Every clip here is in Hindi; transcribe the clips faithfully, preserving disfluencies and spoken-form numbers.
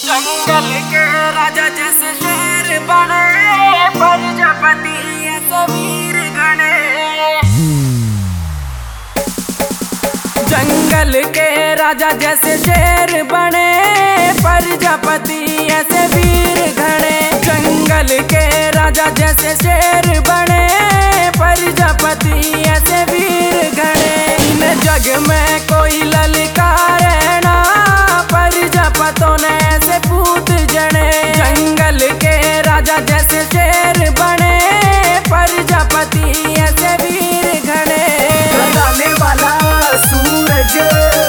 जंगल के राजा जैसे शेर बने, प्रजापति ऐसे वीर गणे। जंगल के राजा जैसे शेर बने, प्रजापति ऐसे वीर घने। जंगल के राजा जैसे शेर बने, प्रजापति ऐसे वीर घने। इन जग में कोई ललकारे ना, प्रजापतों ने ऐसे पूत जने। जंगल के राजा जैसे शेर बने, प्रजापति ऐसे वीर घने। जगाने वाला सूरज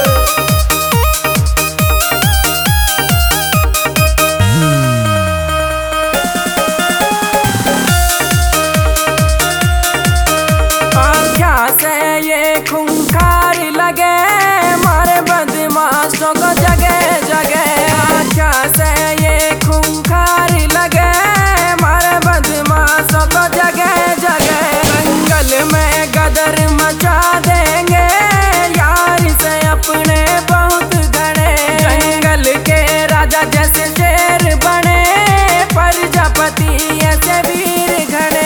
खूंखार लगे, मारे बदमाशों को जगह जगह। आँखों से ये खूंखार लगे, मारे बदमाशों को जगह जगह। जंगल में गदर मचा देंगे, यार से अपने बहुत घने। जंगल के राजा जैसे शेर बने, प्रजापति ऐसे वीर घने।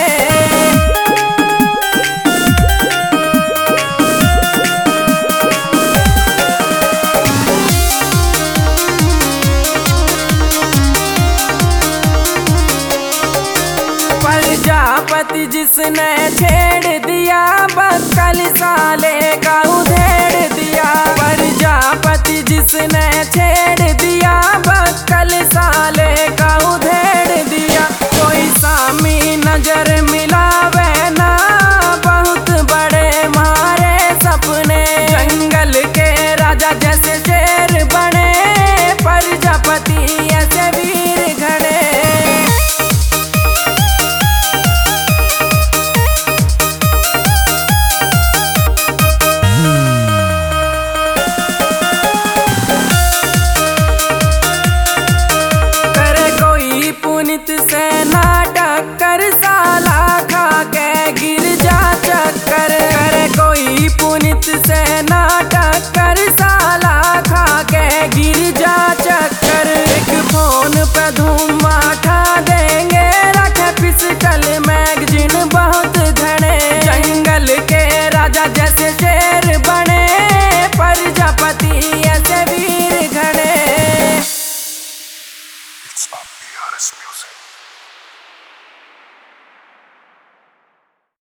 प्रजापति जिसने छेड़ दिया, बक्कल साले का उधेड़ दिया। प्रजापति जिसने छेड़ दिया, बक्कल साले का उधेड़ दिया। कोई सामी नजर मिलावे ना, बहुत बड़े मारे सपने। जंगल के राजा जैसे शेर बने,